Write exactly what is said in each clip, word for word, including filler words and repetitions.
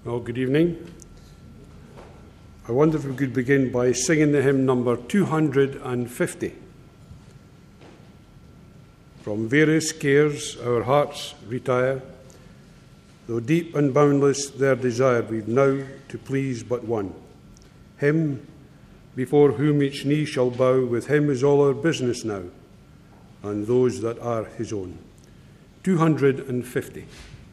Well, good evening. I wonder if we could begin by singing the hymn number two hundred fifty. From various cares our hearts retire, though deep and boundless their desire, we've now to please but one. Him, before whom each knee shall bow, with him is all our business now, and those that are his own. two hundred fifty.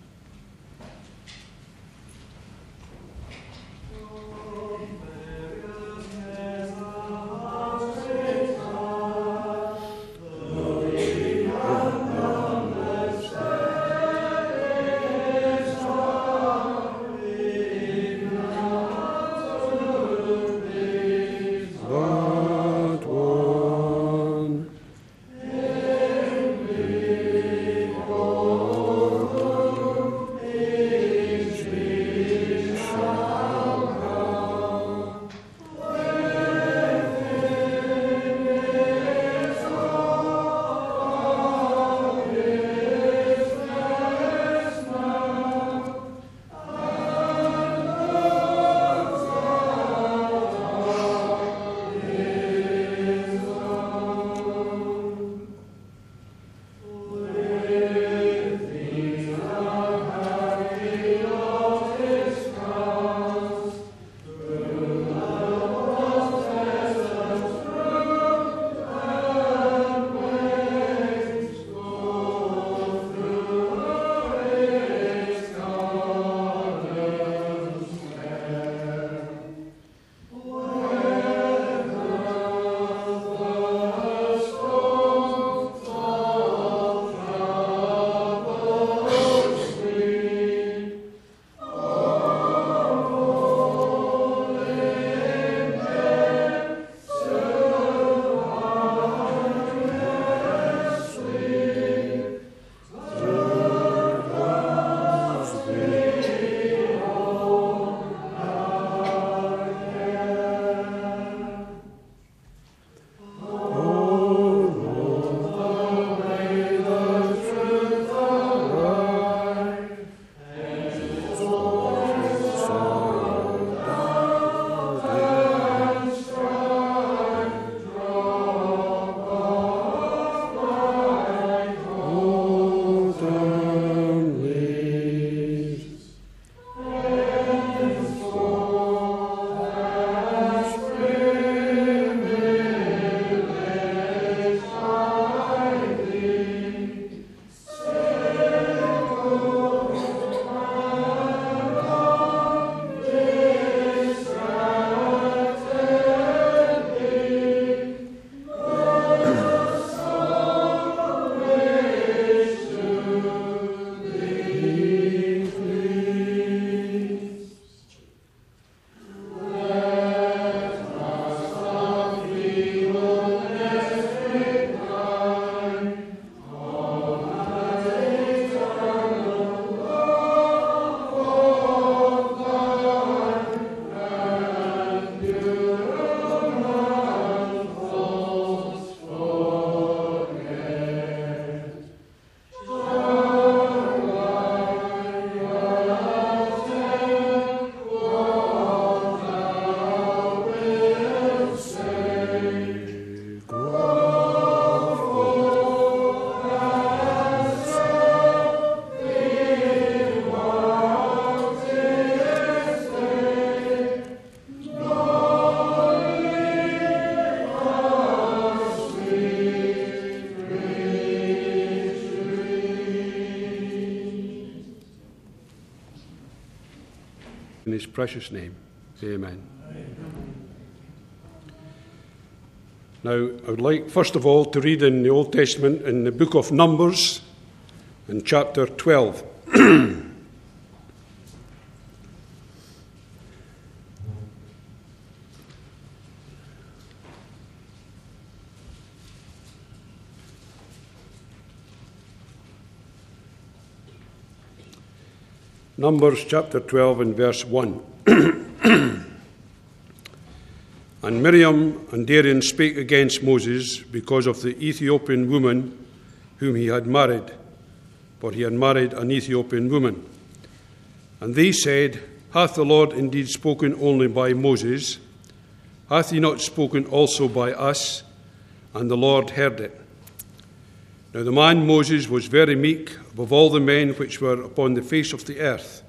In his precious name, amen. Amen. Now, I would like, first of all, to read in the Old Testament in the book of Numbers, in chapter twelve. Numbers chapter twelve and verse one. And Miriam and Aaron spake against Moses because of the Ethiopian woman whom he had married, for he had married an Ethiopian woman. And they said, Hath the Lord indeed spoken only by Moses? Hath he not spoken also by us? And the Lord heard it. Now the man Moses was very meek above all the men which were upon the face of the earth.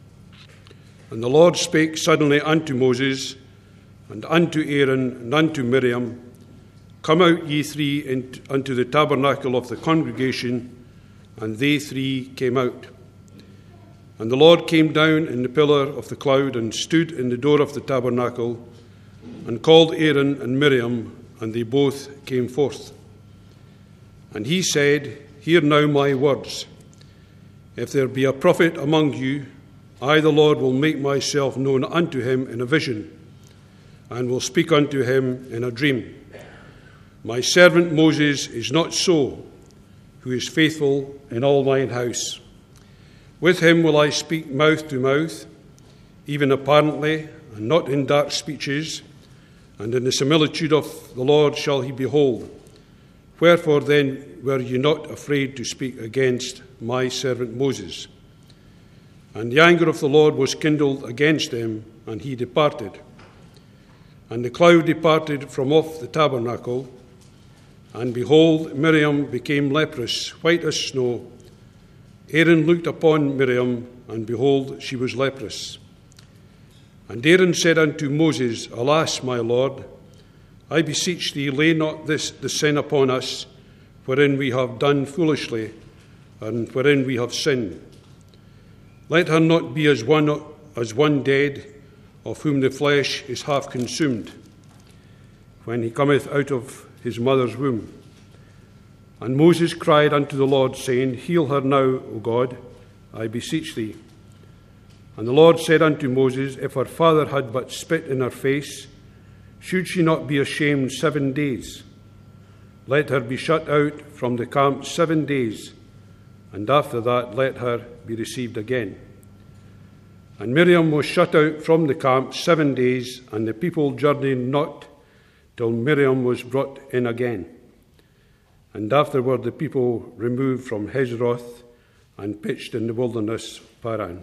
And the Lord spake suddenly unto Moses, and unto Aaron, and unto Miriam, Come out ye three unto the tabernacle of the congregation. And they three came out. And the Lord came down in the pillar of the cloud, and stood in the door of the tabernacle, and called Aaron and Miriam, and they both came forth. And he said, Hear now my words. If there be a prophet among you, I, the Lord, will make myself known unto him in a vision, and will speak unto him in a dream. My servant Moses is not so, who is faithful in all mine house. With him will I speak mouth to mouth, even apparently, and not in dark speeches, and in the similitude of the Lord shall he behold. Wherefore then were ye not afraid to speak against my servant Moses? And the anger of the Lord was kindled against him, and he departed. And the cloud departed from off the tabernacle, and behold, Miriam became leprous, white as snow. Aaron looked upon Miriam, and behold, she was leprous. And Aaron said unto Moses, Alas, my Lord, I beseech thee, lay not this the sin upon us, wherein we have done foolishly, and wherein we have sinned. Let her not be as one as one dead, of whom the flesh is half consumed, when he cometh out of his mother's womb. And Moses cried unto the Lord, saying, Heal her now, O God, I beseech thee. And the Lord said unto Moses, If her father had but spit in her face, should she not be ashamed seven days? Let her be shut out from the camp seven days, and after that let her be received again. And Miriam was shut out from the camp seven days, and the people journeyed not till Miriam was brought in again. And afterward the people removed from Hazeroth and pitched in the wilderness of Paran.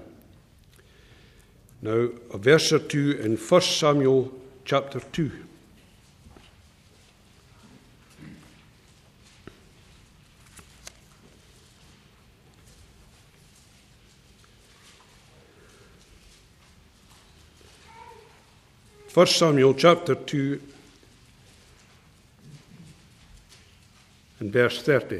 Now, a verse or two in First Samuel chapter two. First Samuel chapter two and verse thirty.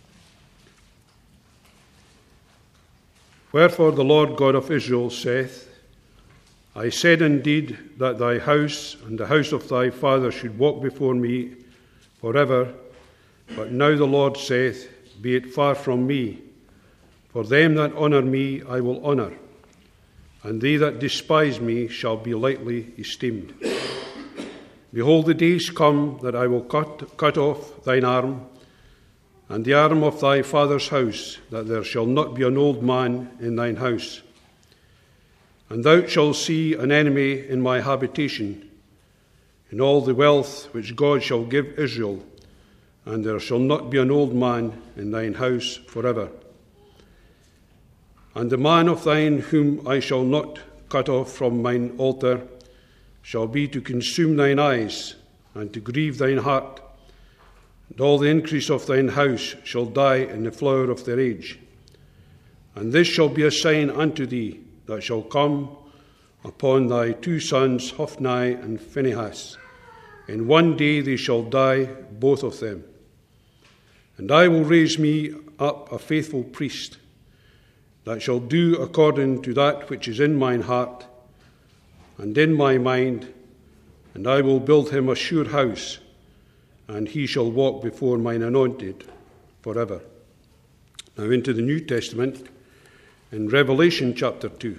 Wherefore the Lord God of Israel saith, I said indeed that thy house and the house of thy father should walk before me forever, but now the Lord saith, Be it far from me, for them that honour me I will honour, and they that despise me shall be lightly esteemed. Behold, the days come that I will cut, cut off thine arm, and the arm of thy father's house, that there shall not be an old man in thine house. And thou shalt see an enemy in my habitation, in all the wealth which God shall give Israel, and there shall not be an old man in thine house forever. And the man of thine whom I shall not cut off from mine altar shall be to consume thine eyes, and to grieve thine heart, and all the increase of thine house shall die in the flower of their age. And this shall be a sign unto thee, that shall come upon thy two sons, Hophni and Phinehas. In one day they shall die, both of them. And I will raise me up a faithful priest, that shall do according to that which is in mine heart and in my mind, and I will build him a sure house, and he shall walk before mine anointed forever. Now into the New Testament, in Revelation chapter two.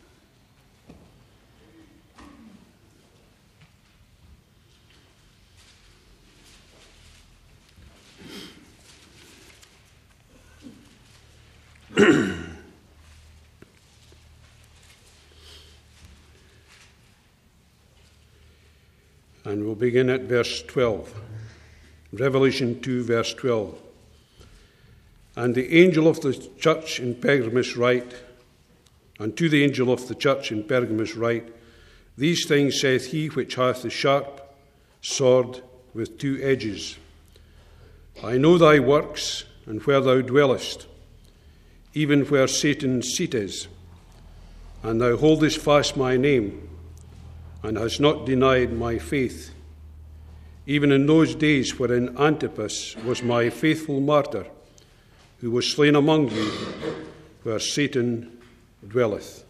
And we'll begin at verse twelve. Revelation two, verse twelve. And the angel of the church in Pergamos write, And to the angel of the church in Pergamos write, These things saith he which hath the sharp sword with two edges. I know thy works, and where thou dwellest, even where Satan's seat is. And thou holdest fast my name, and hast not denied my faith, even in those days wherein Antipas was my faithful martyr, who was slain among you, where Satan dwelleth.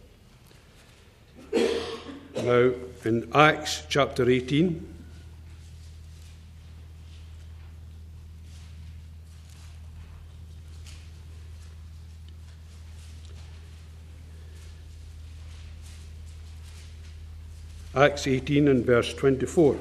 Now, in Acts chapter eighteen, Acts eighteen and verse twenty-four.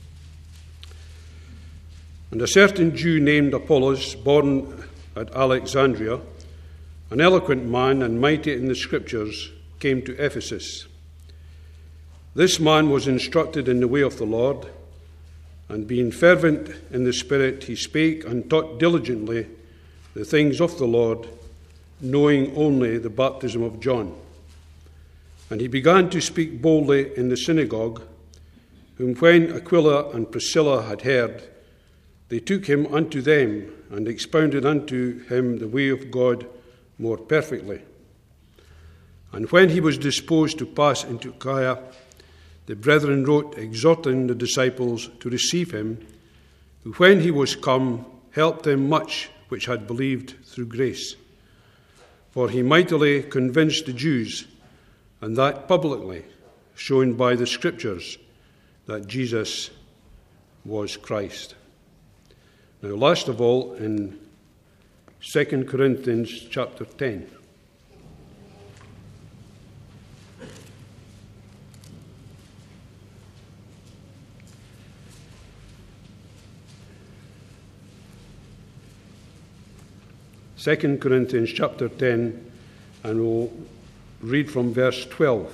And a certain Jew named Apollos, born at Alexandria, an eloquent man and mighty in the Scriptures, came to Ephesus. This man was instructed in the way of the Lord, and being fervent in the Spirit, he spake and taught diligently the things of the Lord, knowing only the baptism of John. And he began to speak boldly in the synagogue, whom when Aquila and Priscilla had heard, they took him unto them, and expounded unto him the way of God more perfectly. And when he was disposed to pass into Achaia, the brethren wrote, exhorting the disciples to receive him, who when he was come helped them much which had believed through grace. For he mightily convinced the Jews, and that publicly, showing by the Scriptures that Jesus was Christ. Now, last of all, in Second Corinthians chapter ten. Second Corinthians chapter ten, and we'll read from verse twelve.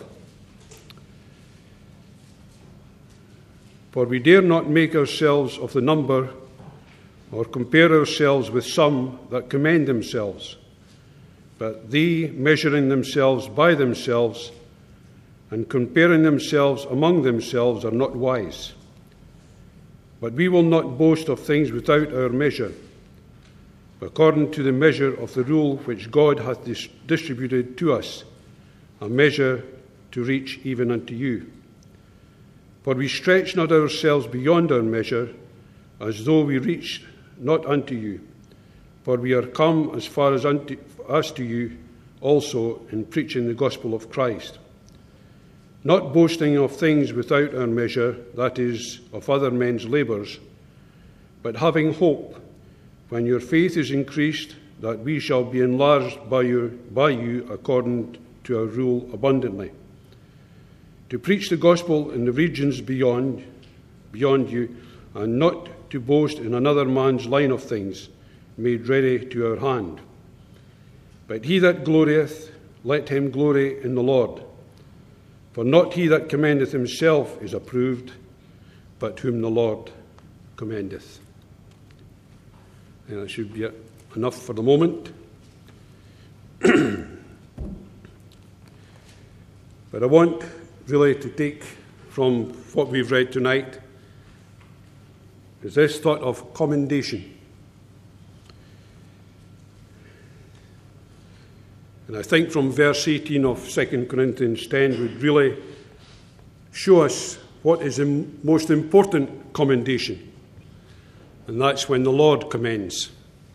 For we dare not make ourselves of the number, or compare ourselves with some that commend themselves, but they, measuring themselves by themselves, and comparing themselves among themselves, are not wise. But we will not boast of things without our measure, according to the measure of the rule which God hath dis- distributed to us, a measure to reach even unto you. For we stretch not ourselves beyond our measure, as though we reached not unto you, for we are come as far as unto us to you also in preaching the gospel of Christ, not boasting of things without our measure, that is, of other men's labours, but having hope, when your faith is increased, that we shall be enlarged by you, by you according to our rule abundantly, to preach the gospel in the regions beyond, beyond you, and not to boast in another man's line of things, made ready to our hand. But he that glorieth, let him glory in the Lord. For not he that commendeth himself is approved, but whom the Lord commendeth. And that should be enough for the moment. But I want really to take from what we've read tonight is this thought of commendation. And I think from verse eighteen of Second Corinthians ten would really show us what is the most important commendation, and that's when the Lord commends.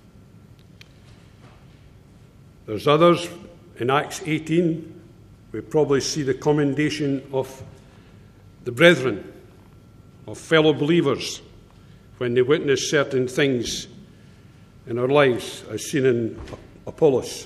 There's others in Acts eighteen. We probably see the commendation of the brethren, of fellow believers, when they witness certain things in our lives, as seen in Apollos.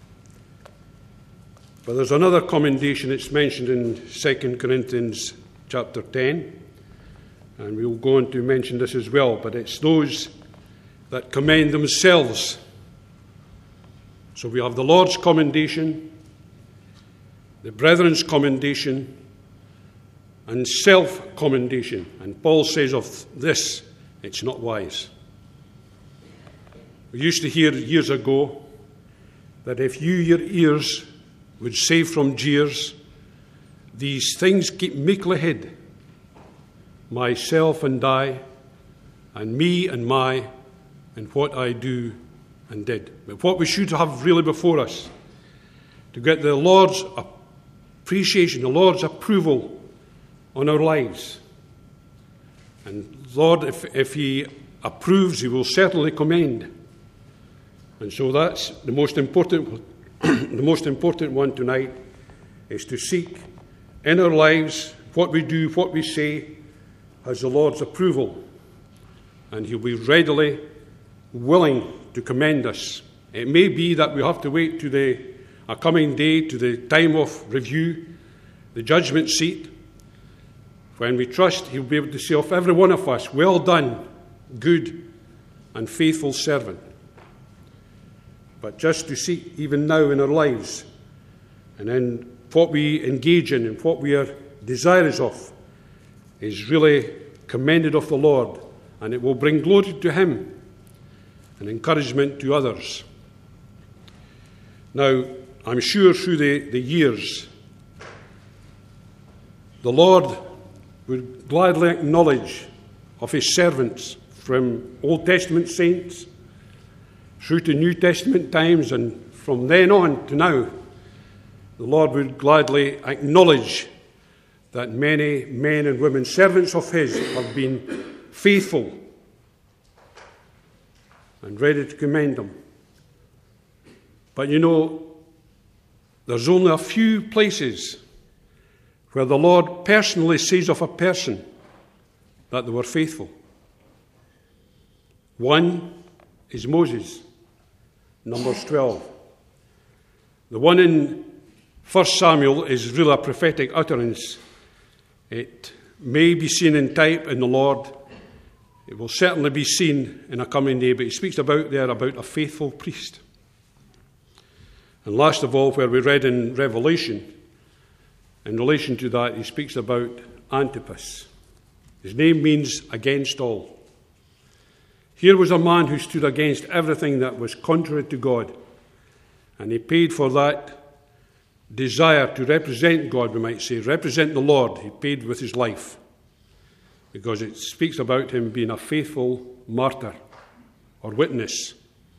But there's another commendation that's mentioned in Second Corinthians chapter ten, and we'll go on to mention this as well, but it's those that commend themselves. So we have the Lord's commendation, the brethren's commendation, and self-commendation. And Paul says of this, it's not wise. We used to hear years ago that if you your ears would say from jeers, these things keep meekly hid, myself and I, and me and my, and what I do and did. But what we should have really before us, to get the Lord's appreciation, the Lord's approval on our lives. And Lord, if, if He approves, He will certainly commend. And so that's the most important the most important one tonight, is to seek in our lives what we do, what we say, has the Lord's approval. And He'll be readily willing to commend us. It may be that we have to wait to the a coming day, to the time of review, the judgment seat, when we trust He'll be able to say of every one of us, well done, good and faithful servant. But just to seek even now in our lives, and in what we engage in and what we are desirous of, is really commended of the Lord, and it will bring glory to Him and encouragement to others. Now, I'm sure through the, the years, the Lord would gladly acknowledge of His servants, from Old Testament saints through to New Testament times, and from then on to now, the Lord would gladly acknowledge that many men and women, servants of His, have been faithful and ready to commend them. But you know, there's only a few places where the Lord personally says of a person that they were faithful. One is Moses, Numbers twelve. The one in First Samuel is really a prophetic utterance. It may be seen in type in the Lord. It will certainly be seen in a coming day, but he speaks about there about a faithful priest. And last of all, where we read in Revelation, in relation to that, he speaks about Antipas. His name means against all. Here was a man who stood against everything that was contrary to God, and he paid for that desire to represent God, we might say, represent the Lord. He paid with his life, because it speaks about him being a faithful martyr or witness.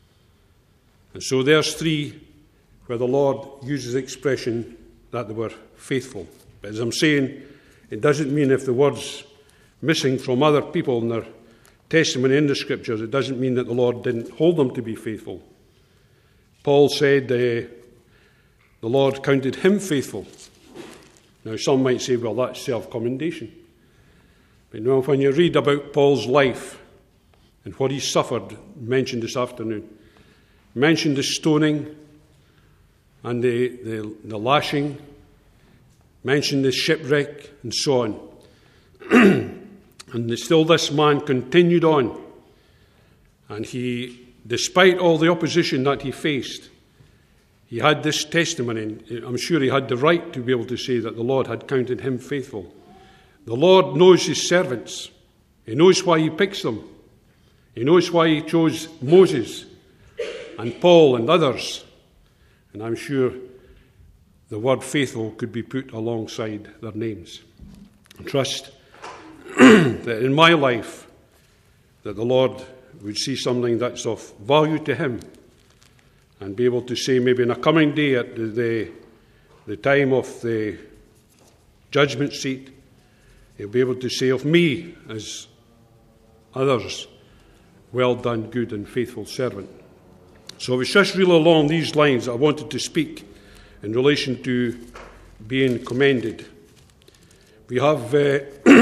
And so there's three where the Lord uses the expression that they were faithful. But as I'm saying, it doesn't mean if the word's missing from other people in their testimony in the Scriptures, it doesn't mean that the Lord didn't hold them to be faithful. Paul said uh, the Lord counted him faithful. Now some might say, well, that's self-commendation. But you know, when you read about Paul's life and what he suffered, mentioned this afternoon, mentioned the stoning and the, the, the lashing, mentioned the shipwreck and so on. And still this man continued on. And he, despite all the opposition that he faced, he had this testimony. I'm sure he had the right to be able to say that the Lord had counted him faithful. The Lord knows his servants. He knows why he picks them. He knows why he chose Moses and Paul and others. And I'm sure the word faithful could be put alongside their names. I trust that in my life that the Lord would see something that's of value to him and be able to say maybe in a coming day at the, the, the time of the judgment seat, he'll be able to say of me as others, well done, good and faithful servant. So it was just really along these lines I wanted to speak in relation to being commended. We have uh,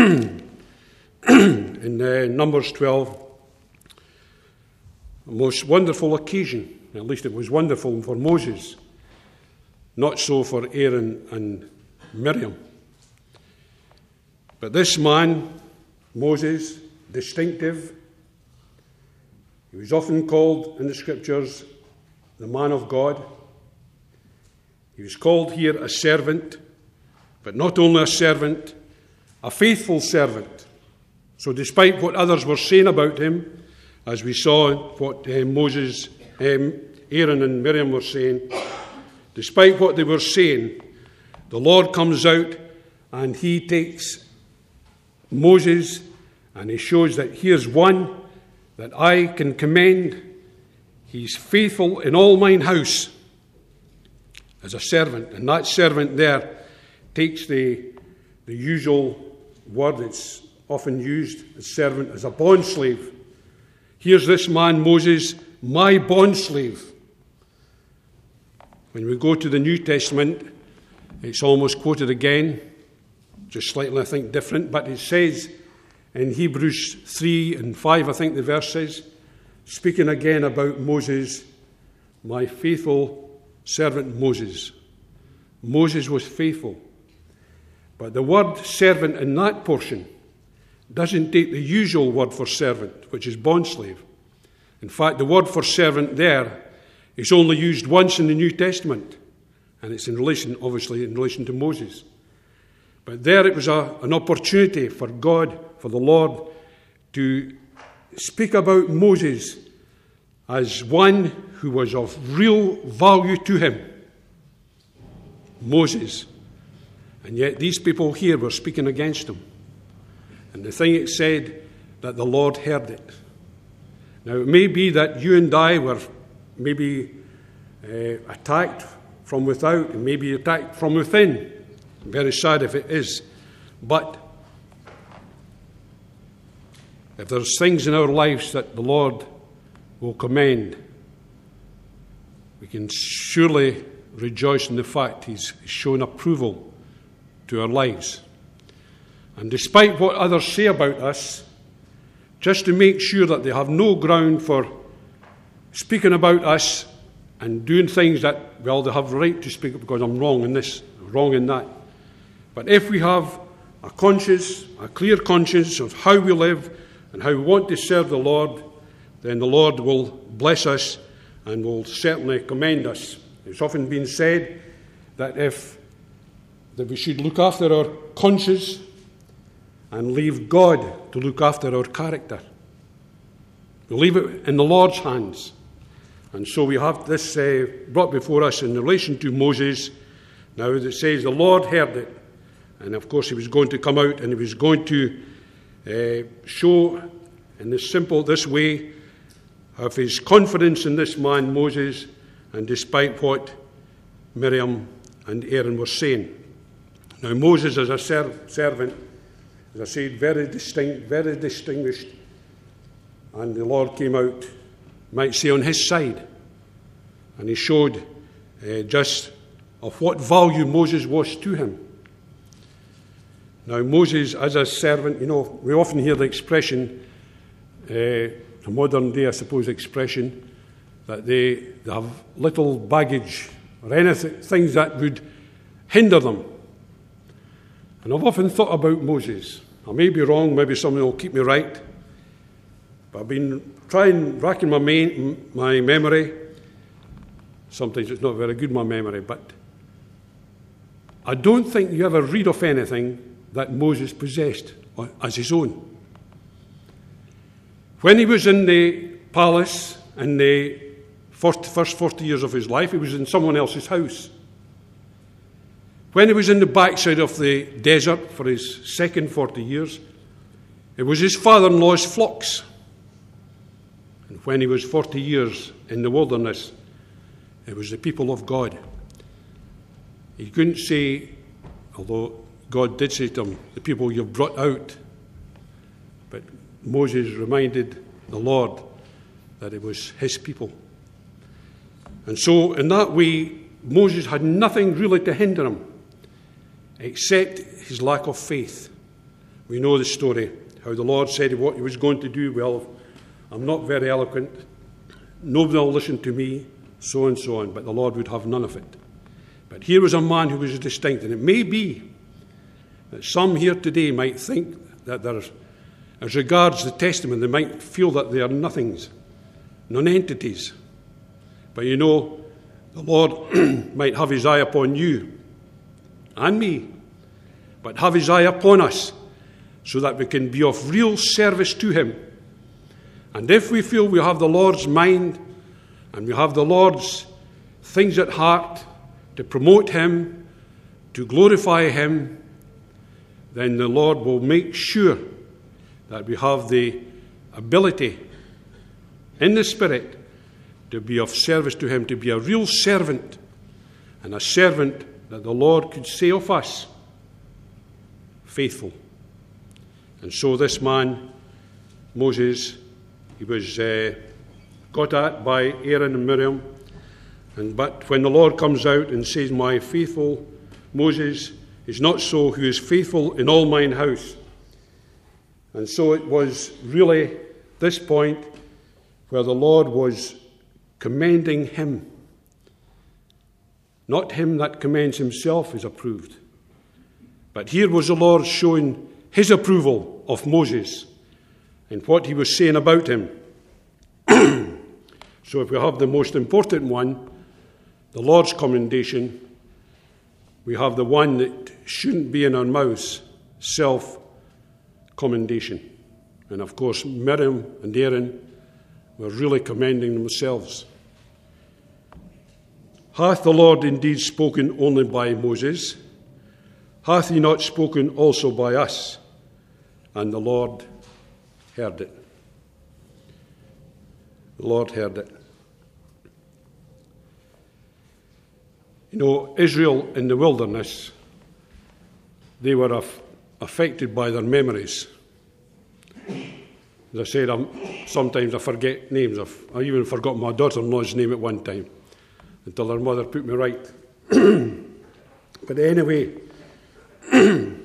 in uh, Numbers twelve a most wonderful occasion. At least it was wonderful for Moses, not so for Aaron and Miriam. But this man, Moses, distinctive, he was often called in the Scriptures the man of God. He was called here a servant, but not only a servant, a faithful servant. So despite what others were saying about him, as we saw what uh, Moses, um, Aaron and Miriam were saying, despite what they were saying, the Lord comes out and he takes Moses and he shows that here's one that I can commend. He's faithful in all mine house as a servant. And that servant there takes the, the usual word that's often used as servant, as a bond slave. Here's this man, Moses, my bond slave. When we go to the New Testament, it's almost quoted again, just slightly, I think, different, but it says in Hebrews three and five, I think the verse says, speaking again about Moses, my faithful servant Moses. Moses was faithful. But the word servant in that portion doesn't take the usual word for servant, which is bondslave. In fact, the word for servant there is only used once in the New Testament, and it's in relation, obviously, in relation to Moses. But there it was a, an opportunity for God, for the Lord, to speak about Moses as one who was of real value to him. Moses. And yet these people here were speaking against him. And the thing it said, that the Lord heard it. Now, it may be that you and I were maybe uh, attacked from without, and maybe attacked from within. I'm very sad if it is. But if there's things in our lives that the Lord will commend, we can surely rejoice in the fact He's shown approval to our lives. And despite what others say about us, just to make sure that they have no ground for speaking about us and doing things that, well, they have the right to speak because I'm wrong in this, wrong in that. But if we have a conscience, a clear conscience of how we live and how we want to serve the Lord, then the Lord will bless us and will certainly commend us. It's often been said that if that we should look after our conscience and leave God to look after our character. We leave it in the Lord's hands. And so we have this uh, brought before us in relation to Moses. Now it says the Lord heard it. And of course he was going to come out and he was going to uh, show in this simple, this way, of his confidence in this man Moses, and despite what Miriam and Aaron were saying. Now Moses as a ser- servant, as I said, very distinct, very distinguished, and the Lord came out, might say, on his side, and he showed uh, just of what value Moses was to him. Now Moses as a servant, you know, we often hear the expression, uh, a modern day, I suppose, expression, that they, they have little baggage or anything, things that would hinder them. And I've often thought about Moses. I may be wrong, maybe someone will keep me right. But I've been trying, racking my, main, my memory. Sometimes it's not very good, my memory, but I don't think you ever read of anything that Moses possessed as his own. When he was in the palace in the first forty years of his life, he was in someone else's house. When he was in the backside of the desert for his second forty years, it was his father-in-law's flocks. And when he was forty years in the wilderness, it was the people of God. He couldn't say, although God did say to him, the people you've brought out. But Moses reminded the Lord that it was his people. And so in that way, Moses had nothing really to hinder him except his lack of faith. We know the story, how the Lord said what he was going to do. Well, I'm not very eloquent. Nobody will listen to me, so and so on. But the Lord would have none of it. But here was a man who was distinct. And it may be that some here today might think that there's, as regards the Testament, they might feel that they are nothings, non-entities. But you know, the Lord might have his eye upon you and me, but have his eye upon us so that we can be of real service to him. And if we feel we have the Lord's mind and we have the Lord's things at heart, to promote him, to glorify him, then the Lord will make sure that we have the ability in the Spirit to be of service to him, to be a real servant, and a servant that the Lord could say of us, faithful. And so this man, Moses, he was uh, got at by Aaron and Miriam, and but when the Lord comes out and says, my faithful Moses is not so, who is faithful in all mine house. And so it was really this point where the Lord was commending him. Not him that commends himself is approved. But here was the Lord showing his approval of Moses and what he was saying about him. So if we have the most important one, the Lord's commendation, we have the one that shouldn't be in our mouths, self-commendation. And of course, Miriam and Aaron were really commending themselves. Hath the Lord indeed spoken only by Moses? Hath he not spoken also by us? And the Lord heard it. The Lord heard it. You know, Israel in the wilderness, they were af- affected by their memories. As I said, I'm, sometimes I forget names. I've, I even forgot my daughter-in-law's name at one time until her mother put me right. But anyway, in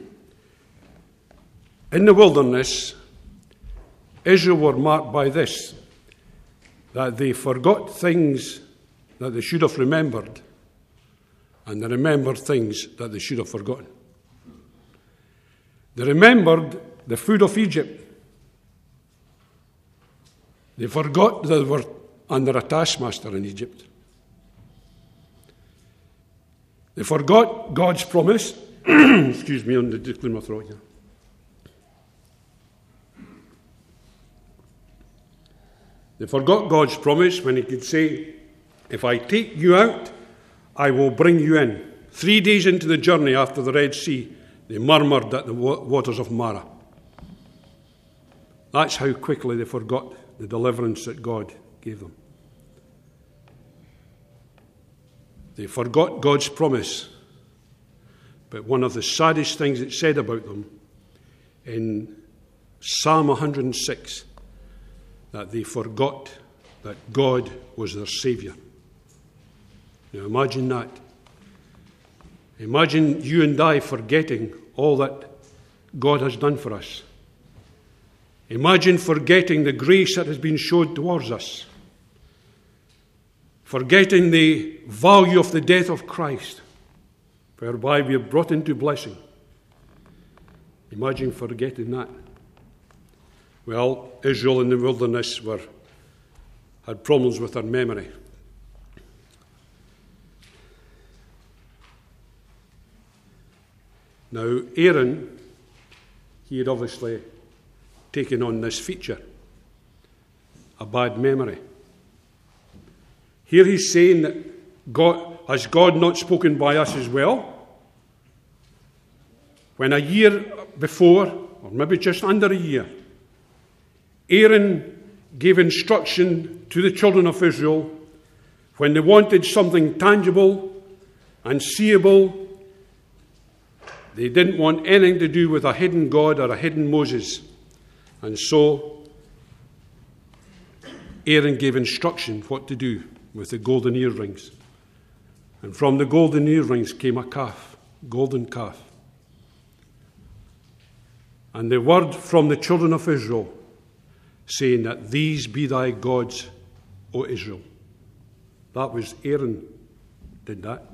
the wilderness, Israel were marked by this, that they forgot things that they should have remembered, and they remembered things that they should have forgotten. They remembered the food of Egypt. They forgot that they were under a taskmaster in Egypt. They forgot God's promise. Excuse me, on the clear my throat here. They forgot God's promise when he could say, if I take you out, I will bring you in. Three days into the journey after the Red Sea, they murmured at the waters of Marah. That's how quickly they forgot the deliverance that God gave them. They forgot God's promise. But one of the saddest things it said about them in Psalm one hundred six, that they forgot that God was their Saviour. Now imagine that. Imagine you and I forgetting all that God has done for us. Imagine forgetting the grace that has been showed towards us. Forgetting the value of the death of Christ, whereby we are brought into blessing. Imagine forgetting that. Well, Israel in the wilderness were had problems with their memory. Now, Aaron, he had obviously taken on this feature, a bad memory. Here he's saying that God, has God not spoken by us as well? When a year before, or maybe just under a year, Aaron gave instruction to the children of Israel when they wanted something tangible and seeable. They didn't want anything to do with a hidden God or a hidden Moses. And so Aaron gave instruction what to do with the golden earrings. And from the golden earrings came a calf, golden calf. And the word from the children of Israel saying that these be thy gods, O Israel. That was Aaron did that.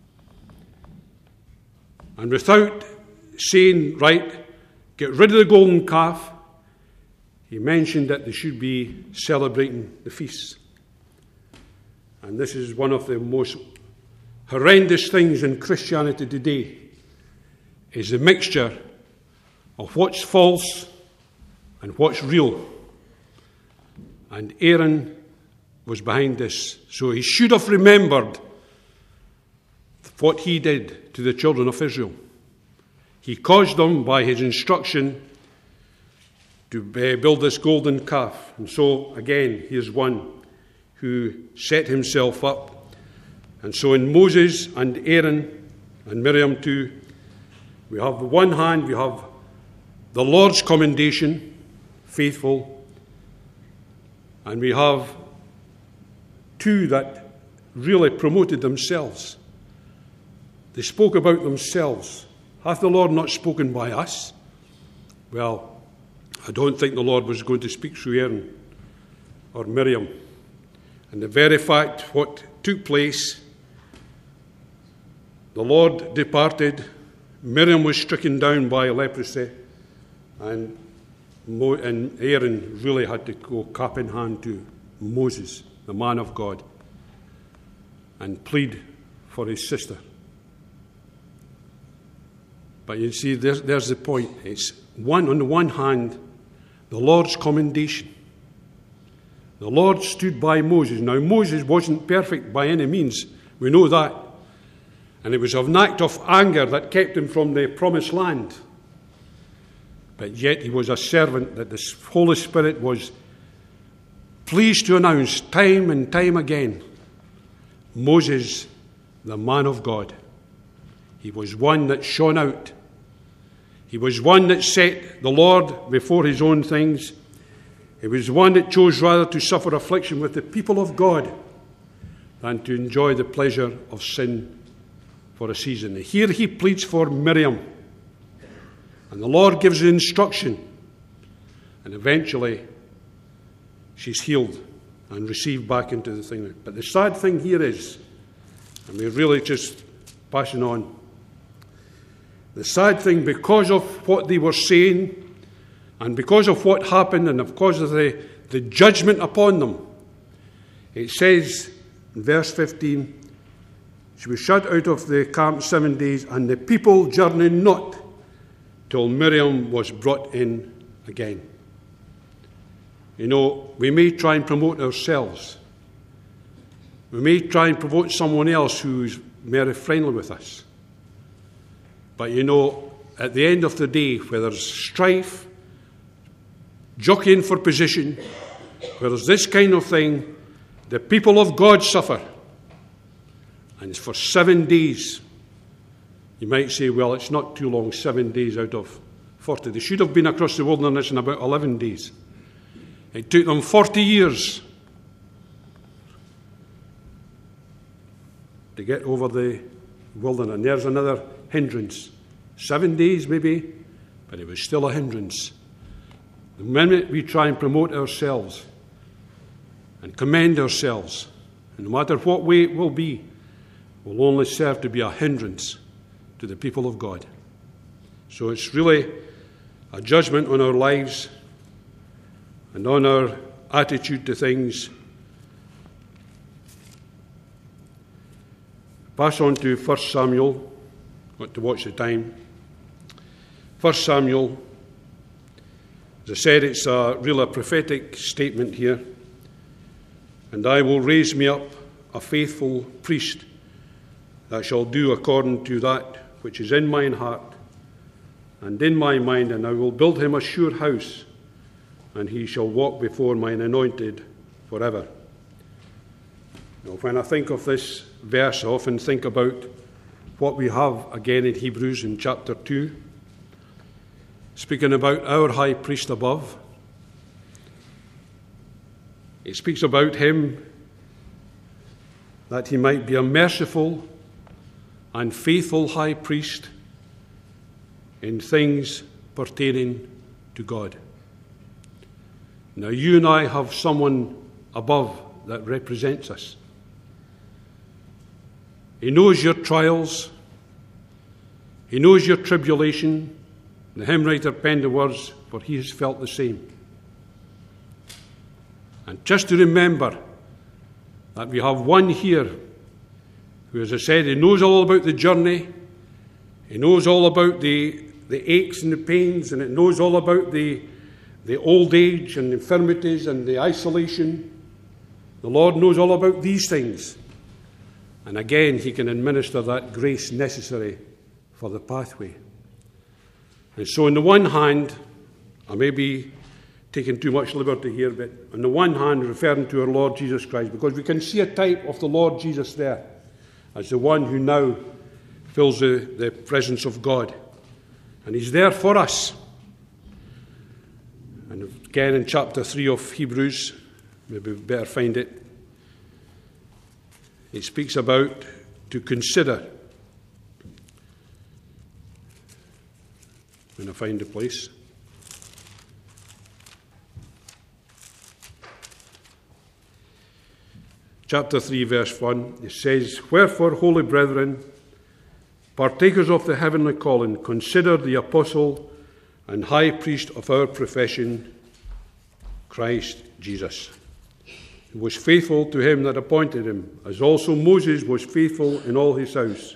And without saying, right, get rid of the golden calf, he mentioned that they should be celebrating the feasts. And this is one of the most horrendous things in Christianity today, is the mixture of what's false and what's real. And Aaron was behind this. So he should have remembered what he did to the children of Israel. He caused them, by his instruction, to build this golden calf. And so, again, he is one who set himself up. And so in Moses and Aaron and Miriam too, we have the one hand, we have the Lord's commendation, faithful, and we have two that really promoted themselves. They spoke about themselves. Hath the Lord not spoken by us? Well, I don't think the Lord was going to speak through Aaron or Miriam. And the very fact what took place, the Lord departed, Miriam was stricken down by leprosy, and, Mo- and Aaron really had to go cap in hand to Moses, the man of God, and plead for his sister. But you see, there's, there's the point. It's one, on the one hand, the Lord's commendation. The Lord stood by Moses. Now, Moses wasn't perfect by any means. We know that. And it was an act of anger that kept him from the promised land. But yet he was a servant that the Holy Spirit was pleased to announce time and time again. Moses, the man of God. He was one that shone out. He was one that set the Lord before his own things. He was one that chose rather to suffer affliction with the people of God than to enjoy the pleasure of sin for a season. Here he pleads for Miriam. And the Lord gives the instruction. And eventually she's healed and received back into the thing. But the sad thing here is, and we're really just passing on, the sad thing, because of what they were saying, and because of what happened, and because of the, the judgment upon them, it says in verse fifteen, she was shut out of the camp seven days, and the people journeyed not till Miriam was brought in again. You know, we may try and promote ourselves. We may try and promote someone else who's very friendly with us. But you know, at the end of the day, where there's strife, jockeying for position, where there's this kind of thing, the people of God suffer. And it's for seven days. You might say, well, it's not too long, seven days out of forty. They should have been across the wilderness in about eleven days. It took them forty years to get over the wilderness. And there's another hindrance. Seven days maybe, but it was still a hindrance. The minute we try and promote ourselves and commend ourselves, and no matter what way it will be, will only serve to be a hindrance to the people of God. So it's really a judgment on our lives and on our attitude to things. Pass on to First Samuel. Got to watch the time. First Samuel. As I said, it's a really prophetic statement here. And I will raise me up a faithful priest that shall do according to that which is in mine heart and in my mind, and I will build him a sure house, and he shall walk before mine anointed forever. Now, when I think of this verse, I often think about what we have again in Hebrews in chapter two, speaking about our high priest above. It speaks about him that he might be a merciful and faithful high priest in things pertaining to God. Now, you and I have someone above that represents us. He knows your trials. He knows your tribulation. The hymn writer penned the words, for he has felt the same. And just to remember that we have one here who, as I said, he knows all about the journey. He knows all about the, the aches and the pains, and it knows all about the, the old age and infirmities and the isolation. The Lord knows all about these things. And again, he can administer that grace necessary for the pathway. And so on the one hand, I may be taking too much liberty here, but on the one hand, referring to our Lord Jesus Christ, because we can see a type of the Lord Jesus there as the one who now fills the, the presence of God. And he's there for us. And again in chapter three of Hebrews, maybe we better find it, it speaks about to consider. When I find the place. Chapter three, verse one, it says, "Wherefore, holy brethren, partakers of the heavenly calling, consider the apostle and high priest of our profession, Christ Jesus, who was faithful to him that appointed him, as also Moses was faithful in all his house."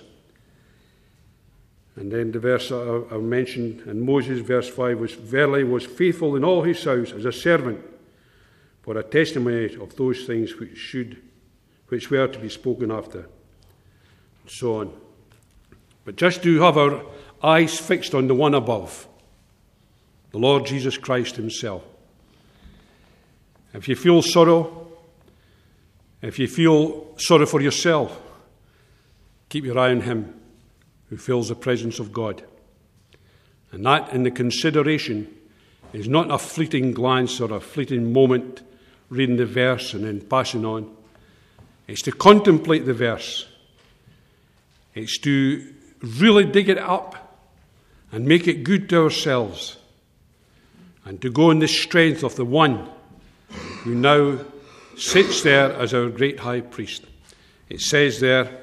And then the verse I mentioned, and Moses, verse five, was verily was faithful in all his house as a servant for a testimony of those things which should, which were to be spoken after, and so on. But just to have our eyes fixed on the one above, the Lord Jesus Christ himself. If you feel sorrow, if you feel sorry for yourself, keep your eye on him who fills the presence of God. And that in the consideration is not a fleeting glance or a fleeting moment reading the verse and then passing on. It's to contemplate the verse. It's to really dig it up and make it good to ourselves, and to go in the strength of the one who now sits there as our great high priest. It says there,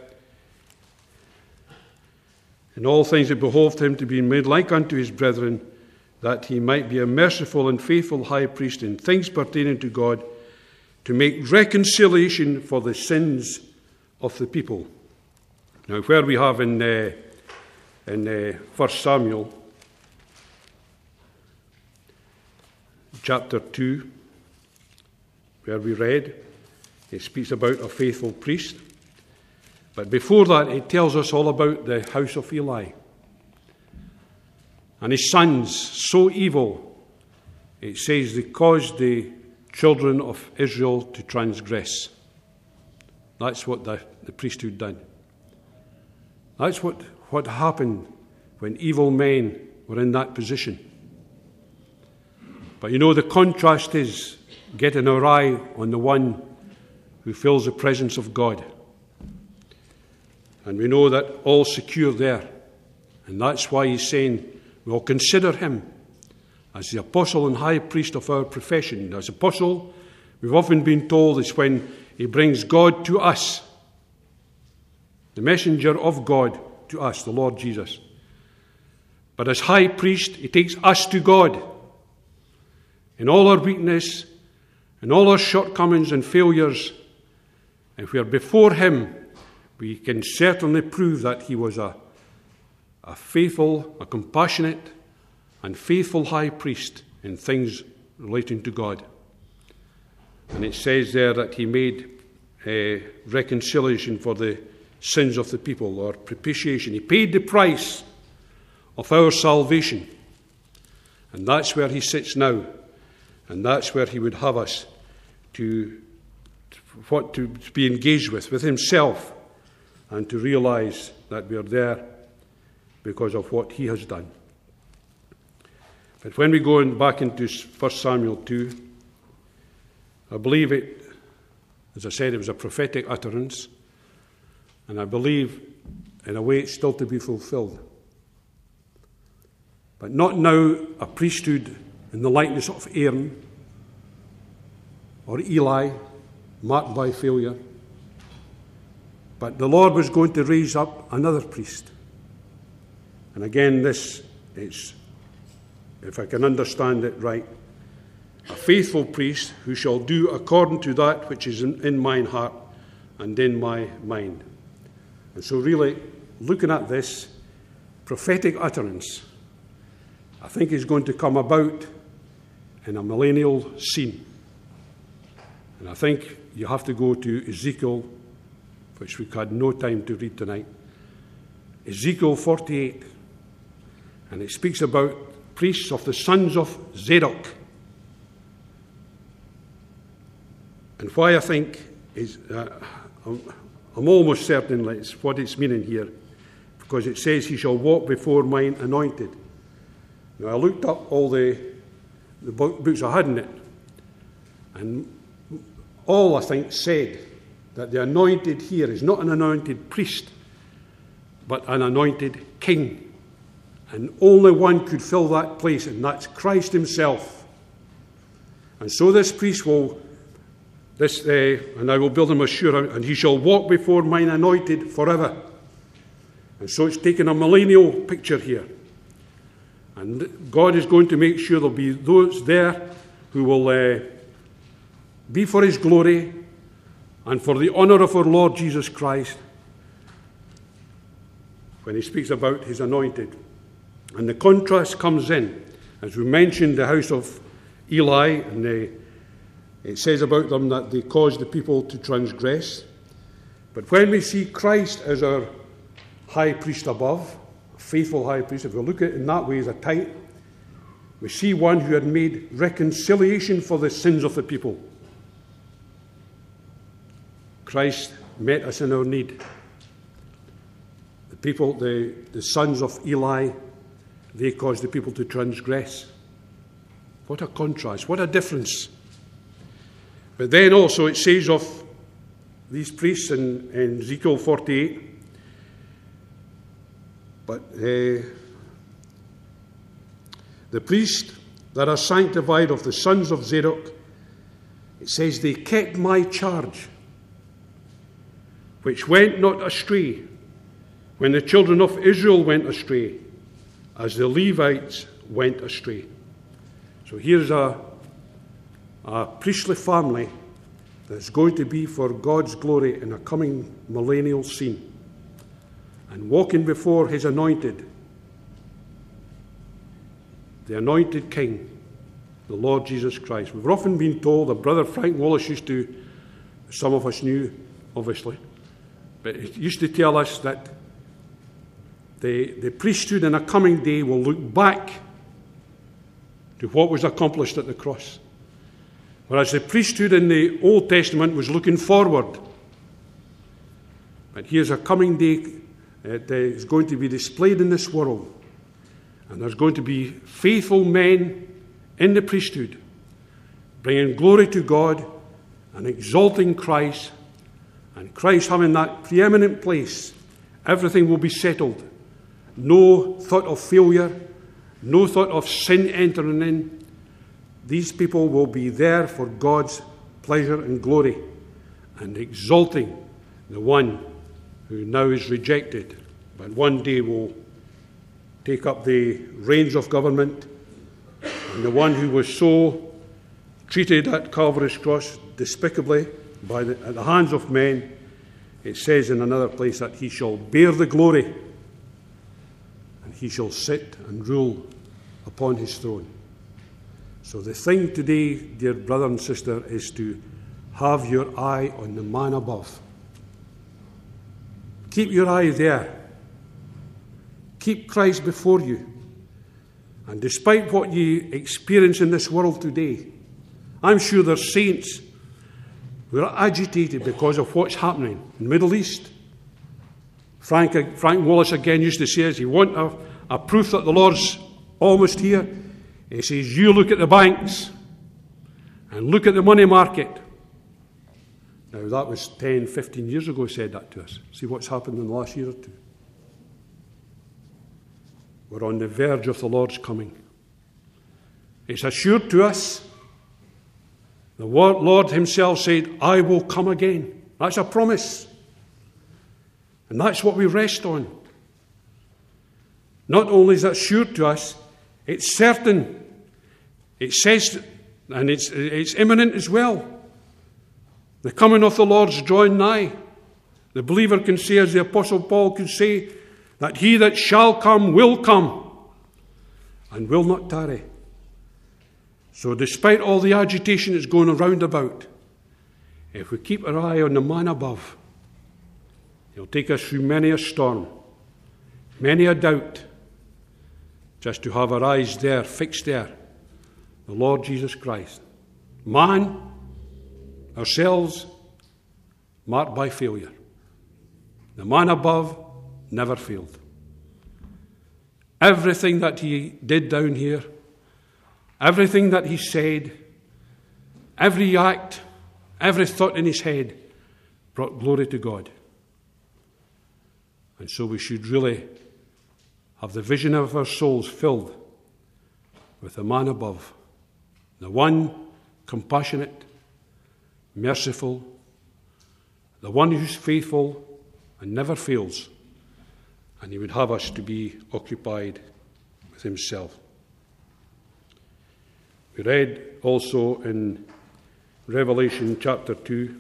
"In all things it behoved him to be made like unto his brethren, that he might be a merciful and faithful high priest in things pertaining to God, to make reconciliation for the sins of the people." Now, where we have in uh, in uh, First Samuel, chapter two, where we read, it speaks about a faithful priest. But before that, it tells us all about the house of Eli and his sons, so evil, it says they caused the children of Israel to transgress. That's what the, the priesthood done. That's what, what happened when evil men were in that position. But you know, the contrast is getting our eye on the one who fills the presence of God. And we know that all's secure there. And that's why he's saying, we'll consider him as the apostle and high priest of our profession. As apostle, we've often been told, is when he brings God to us, the messenger of God to us, the Lord Jesus. But as high priest, he takes us to God in all our weakness, in all our shortcomings and failures. If we are before him, we can certainly prove that he was a, a faithful, a compassionate, and faithful high priest in things relating to God. And it says there that he made uh, reconciliation for the sins of the people, or propitiation. He paid the price of our salvation. And that's where he sits now. And that's where he would have us to, what to be engaged with, with himself, and to realize that we are there because of what he has done. But when we go in back into First Samuel two, I believe it, as I said, it was a prophetic utterance, and I believe, in a way, it's still to be fulfilled. But not now a priesthood in the likeness of Aaron or Eli, marked by failure. But the Lord was going to raise up another priest. And again, this is, if I can understand it right, a faithful priest who shall do according to that which is in, in mine heart and in my mind. And so really, looking at this prophetic utterance, I think is going to come about in a millennial scene. And I think you have to go to Ezekiel which we had no time to read tonight. Ezekiel forty-eight. And it speaks about priests of the sons of Zadok. And why I think is, uh, I'm, I'm almost certain it's what it's meaning here, because it says, he shall walk before mine anointed. Now, I looked up all the, the books I had in it, and all, I think, said that the anointed here is not an anointed priest, but an anointed king. And only one could fill that place, and that's Christ himself. And so this priest will, this, uh, and I will build him a sure, and he shall walk before mine anointed forever. And so it's taken a millennial picture here. And God is going to make sure there'll be those there who will uh, be for his glory and for the honour of our Lord Jesus Christ when he speaks about his anointed. And the contrast comes in, as we mentioned, the house of Eli, and they, it says about them that they caused the people to transgress. But when we see Christ as our high priest above, a faithful high priest, if we look at it in that way as a type, we see one who had made reconciliation for the sins of the people. Christ met us in our need. The people, the, the sons of Eli, they caused the people to transgress. What a contrast, what a difference. But then also it says of these priests in, in Ezekiel forty-eight, but uh, the priests that are sanctified of the sons of Zadok, it says they kept my charge, which went not astray, when the children of Israel went astray, as the Levites went astray. So here's a, a priestly family that's going to be for God's glory in a coming millennial scene, and walking before his anointed, the anointed King, the Lord Jesus Christ. We've often been told, that Brother Frank Wallace used to, some of us knew, obviously, but he used to tell us that The, the priesthood in a coming day will look back to what was accomplished at the cross. Whereas the priesthood in the Old Testament was looking forward. But here's a coming day that is going to be displayed in this world. And there's going to be faithful men in the priesthood, bringing glory to God and exalting Christ. And Christ having that preeminent place, everything will be settled. No thought of failure, no thought of sin entering in. These people will be there for God's pleasure and glory, and exalting the one who now is rejected, but one day will take up the reins of government, and the one who was so treated at Calvary's cross despicably by the, at the hands of men. It says in another place that he shall bear the glory, and he shall sit and rule upon his throne. So the thing today, dear brother and sister, is to have your eye on the man above. Keep your eye there. Keep Christ before you. And despite what you experience in this world today, I'm sure there's saints who are agitated because of what's happening in the Middle East. Frank, Frank Wallace again used to say, as you want a, a proof that the Lord's almost here, he says, you look at the banks and look at the money market. Now that was ten, fifteen years ago he said that to us. See what's happened in the last year or two. We're on the verge of the Lord's coming. It's assured to us. The Lord himself said, I will come again. That's a promise. And that's what we rest on. Not only is that assured to us, it's certain. It says, and it's, it's imminent as well. The coming of the Lord's drawing nigh. The believer can say, as the Apostle Paul could say, that he that shall come will come and will not tarry. So despite all the agitation that's going around about, if we keep our eye on the man above, He'll take us through many a storm, many a doubt, just to have our eyes there, fixed there, the Lord Jesus Christ. Man, ourselves, marked by failure. The man above never failed. Everything that he did down here, everything that he said, every act, every thought in his head brought glory to God. And so we should really have the vision of our souls filled with the man above, the one compassionate, merciful, the one who's faithful and never fails. And he would have us to be occupied with himself. We read also in Revelation chapter two,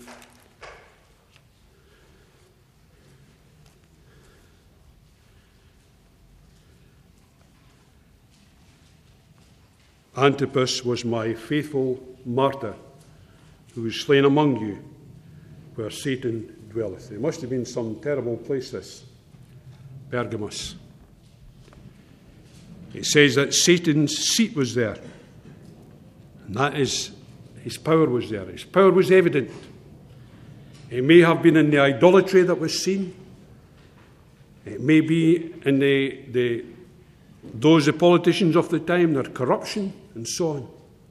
Antipas was my faithful martyr, who was slain among you, where Satan dwelleth. It must have been some terrible place, this Pergamos. It says that Satan's seat was there, and that is, his power was there. His power was evident. It may have been in the idolatry that was seen. It may be in the, the those the politicians of the time, their corruption and so on.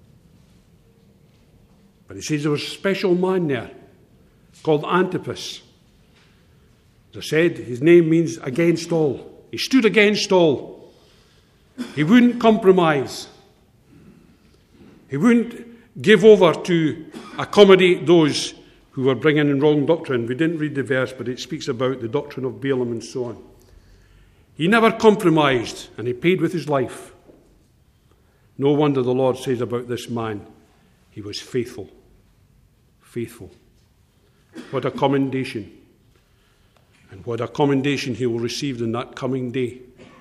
But it says there was a special man there called Antipas. As I said, his name means against all. He stood against all. He wouldn't compromise. He wouldn't give over to accommodate those who were bringing in wrong doctrine. We didn't read the verse, but it speaks about the doctrine of Balaam and so on. He never compromised, and he paid with his life. No wonder the Lord says about this man, he was faithful. Faithful. What a commendation. And what a commendation he will receive in that coming day.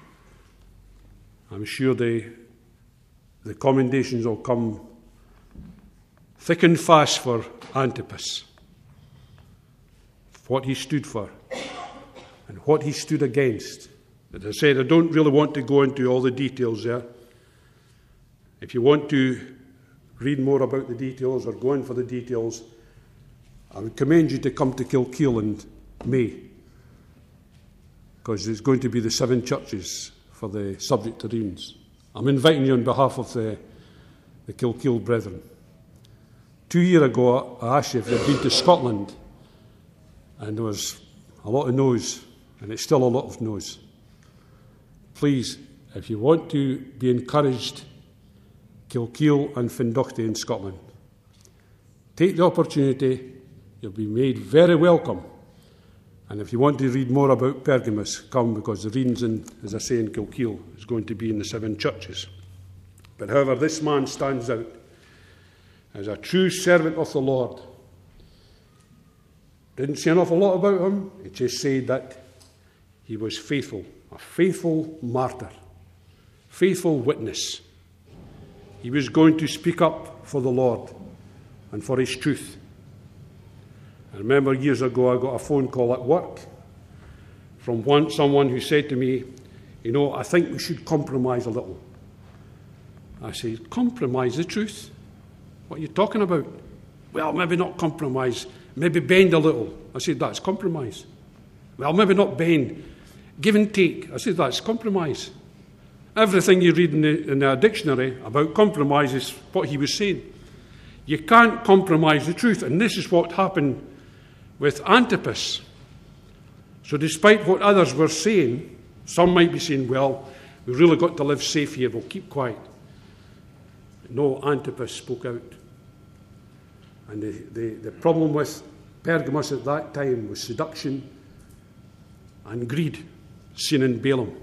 I'm sure the, the commendations will come thick and fast for Antipas. What he stood for and what he stood against. As I said, I don't really want to go into all the details there. If you want to read more about the details or go in for the details, I would commend you to come to Kilkeel in May, because there's going to be the seven churches for the subject terrains. I'm inviting you on behalf of the, the Kilkeel brethren. Two years ago, I asked you if you'd been to Scotland, and there was a lot of no's, and it's still a lot of no's. Please, if you want to be encouraged, Kilkeel and Findochty in Scotland, take the opportunity. You'll be made very welcome. And if you want to read more about Pergamos, come, because the readings, in, as I say, in Kilkeel is going to be in the seven churches. But however, this man stands out as a true servant of the Lord. Didn't say an awful lot about him. It just said that he was faithful, a faithful martyr, faithful witness. He was going to speak up for the Lord and for his truth. I remember years ago I got a phone call at work from one, someone who said to me, you know, I think we should compromise a little. I said, compromise the truth? What are you talking about? Well, maybe not compromise, maybe bend a little. I said, that's compromise. Well, maybe not bend, give and take. I said, that's compromise. Everything you read in the, in the dictionary about compromise is what he was saying. You can't compromise the truth, and this is what happened with Antipas. So despite what others were saying, some might be saying, well, we've really got to live safe here, we'll keep quiet. No, Antipas spoke out. And the, the, the problem with Pergamos at that time was seduction and greed, seen in Balaam.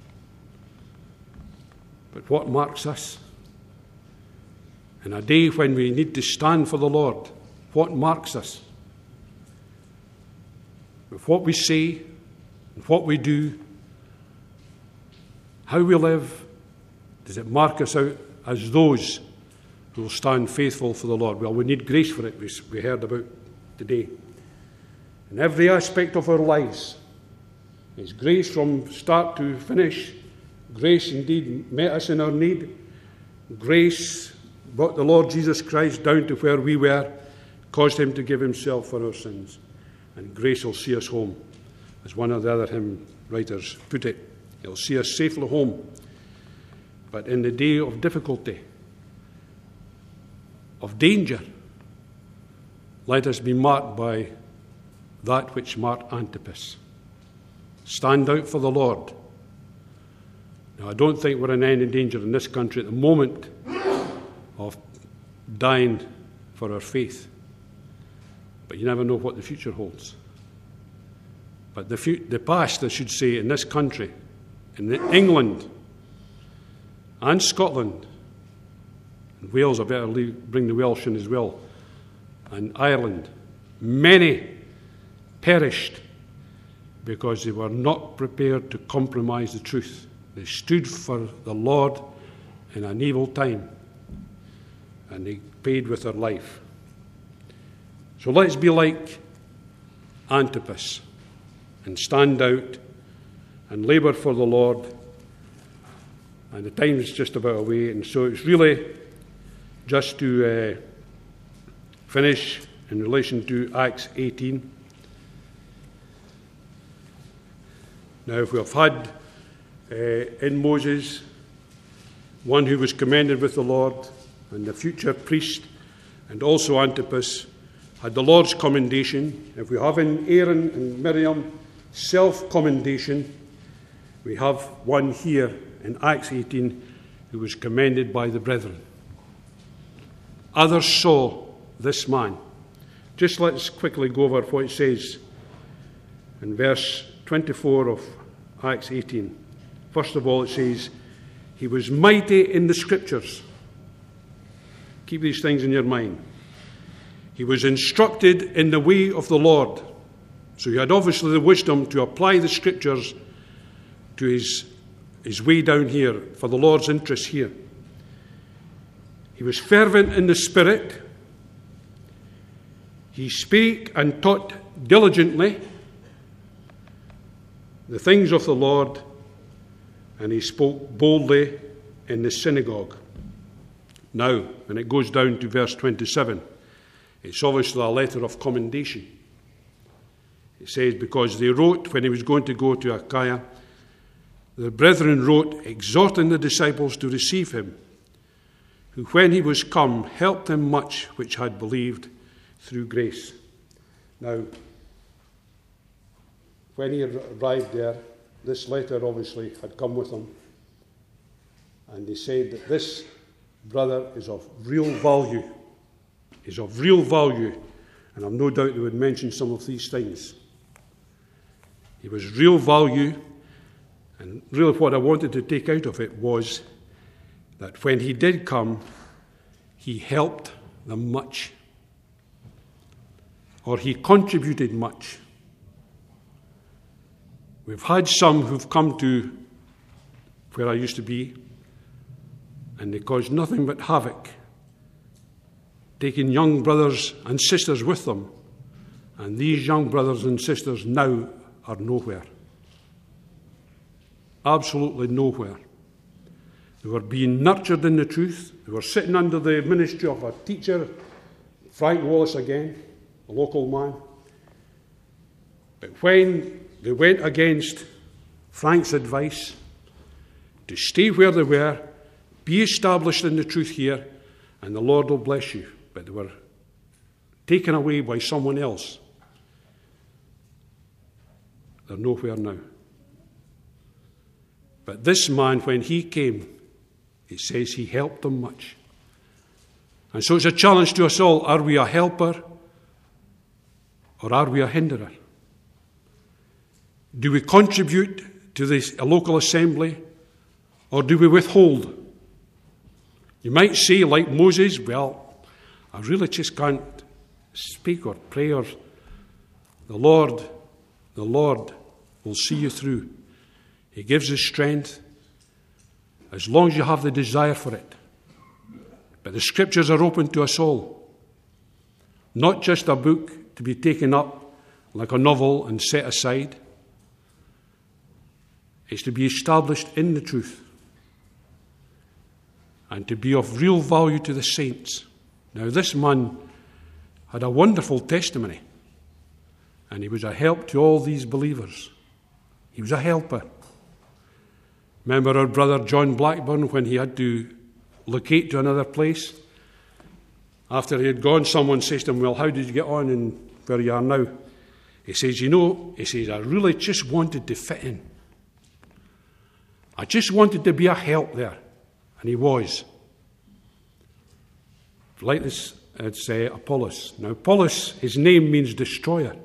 But what marks us? In a day when we need to stand for the Lord, what marks us? With what we say, and what we do, how we live, does it mark us out as those who will stand faithful for the Lord? Well, we need grace for it, we heard about today. in every aspect of our lives. His grace from start to finish. Grace indeed met us in our need. Grace brought the Lord Jesus Christ down to where we were, caused him to give himself for our sins. And grace will see us home, as one of the other hymn writers put it. He'll see us safely home. But in the day of difficulty, of danger, let us be marked by that which marked Antipas. Stand out for the Lord. Now, I don't think we're in any danger in this country at the moment of dying for our faith. But you never know what the future holds. But the, fu- the past, I should say, in this country, in England and Scotland, and Wales, I better leave, bring the Welsh in as well, and Ireland, many perished because they were not prepared to compromise the truth. They stood for the Lord in an evil time, and they paid with their life. So let's be like Antipas and stand out and labour for the Lord. And the time's just about away, and so it's really just to uh, finish in relation to Acts eighteen. Now, if we have had uh, in Moses one who was commended with the Lord, and the future priest, and also Antipas had the Lord's commendation. If we have in Aaron and Miriam self-commendation, we have one here in Acts eighteen who was commended by the brethren. Others saw this man. Just let's quickly go over what it says in verse twenty-four of Acts eighteen. First of all, it says, he was mighty in the Scriptures. Keep these things in your mind. He was instructed in the way of the Lord. So he had obviously the wisdom to apply the Scriptures to his, his way down here, for the Lord's interest here. He was fervent in the Spirit. He spake and taught diligently the things of the Lord, and he spoke boldly in the synagogue. Now, when it goes down to verse twenty-seven, it's obviously a letter of commendation. It says, because they wrote, when he was going to go to Achaia, the brethren wrote, exhorting the disciples to receive him, who when he was come helped them much which had believed through grace. Now, when he arrived there, this letter obviously had come with him, and they said that this brother is of real value, is of real value, and I've no doubt they would mention some of these things. He was real value, and really what I wanted to take out of it was that when he did come, he helped them much, or he contributed much. We've had some who've come to where I used to be, and they caused nothing but havoc, taking young brothers and sisters with them, and these young brothers and sisters now are nowhere. Absolutely nowhere. They were being nurtured in the truth. They were sitting under the ministry of a teacher, Frank Wallace again, a local man. But when they went against Frank's advice to stay where they were, be established in the truth here, and the Lord will bless you. But they were taken away by someone else. They're nowhere now. But this man, when he came, it says he helped them much. And so it's a challenge to us all. Are we a helper or are we a hinderer? Do we contribute to this a local assembly, or do we withhold? You might say, like Moses, well, I really just can't speak or pray, or the Lord, the Lord will see you through. He gives us strength as long as you have the desire for it. But the Scriptures are open to us all. Not just a book to be taken up like a novel and set aside. It's to be established in the truth and to be of real value to the saints. Now, this man had a wonderful testimony, and he was a help to all these believers. He was a helper. Remember our brother John Blackburn when he had to locate to another place? After he had gone, someone says to him, well, how did you get on and where you are now? He says, you know, he says, I really just wanted to fit in. I just wanted to be a help there. And he was. Like this, it's uh, Apollos. Now, Apollos, his name means destroyer.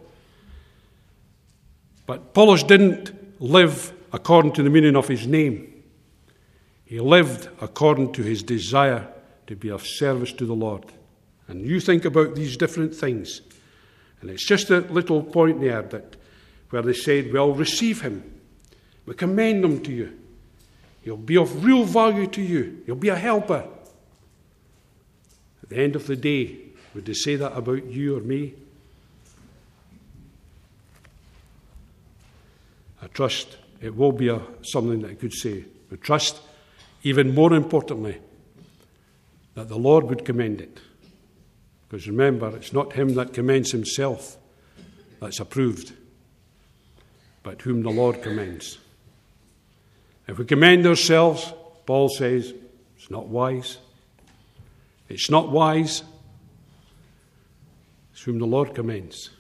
But Apollos didn't live according to the meaning of his name. He lived according to his desire to be of service to the Lord. And you think about these different things. And it's just a little point there that where they said, well, receive him. We commend him to you. He'll be of real value to you. He'll be a helper. At the end of the day, would they say that about you or me? I trust it will be a, something that I could say. I trust, even more importantly, that the Lord would commend it. Because remember, it's not him that commends himself that's approved, but whom the Lord commends. If we commend ourselves, Paul says, it's not wise. It's not wise. It's whom the Lord commends.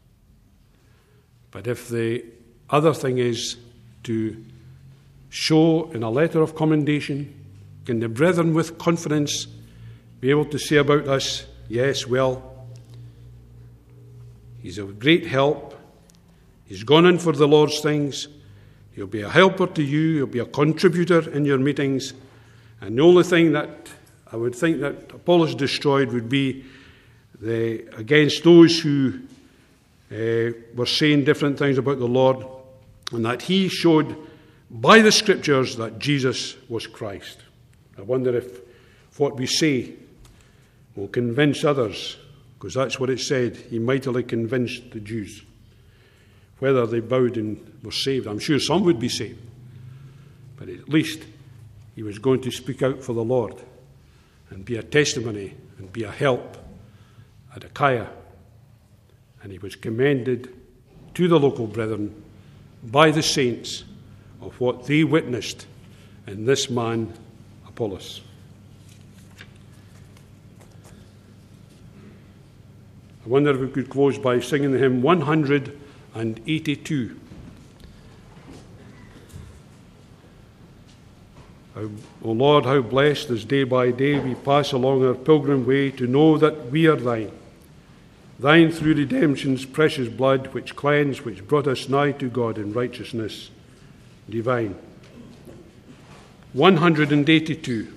But if the other thing is to show in a letter of commendation, can the brethren with confidence be able to say about us, yes, well, he's a great help. He's gone in for the Lord's things. He'll be a helper to you. He'll be a contributor in your meetings. And the only thing that I would think that Apollos destroyed would be the, against those who uh, were saying different things about the Lord, and that he showed by the Scriptures that Jesus was Christ. I wonder if what we say will convince others, because that's what it said. He mightily convinced the Jews. Whether they bowed and were saved, I'm sure some would be saved. But at least he was going to speak out for the Lord and be a testimony and be a help at Achaia. And he was commended to the local brethren by the saints of what they witnessed in this man, Apollos. I wonder if we could close by singing the hymn one hundred eighty-two. O Lord, how blessed as day by day we pass along our pilgrim way to know that we are thine. Thine through redemption's precious blood, which cleansed, which brought us nigh to God in righteousness divine. one hundred eighty-two.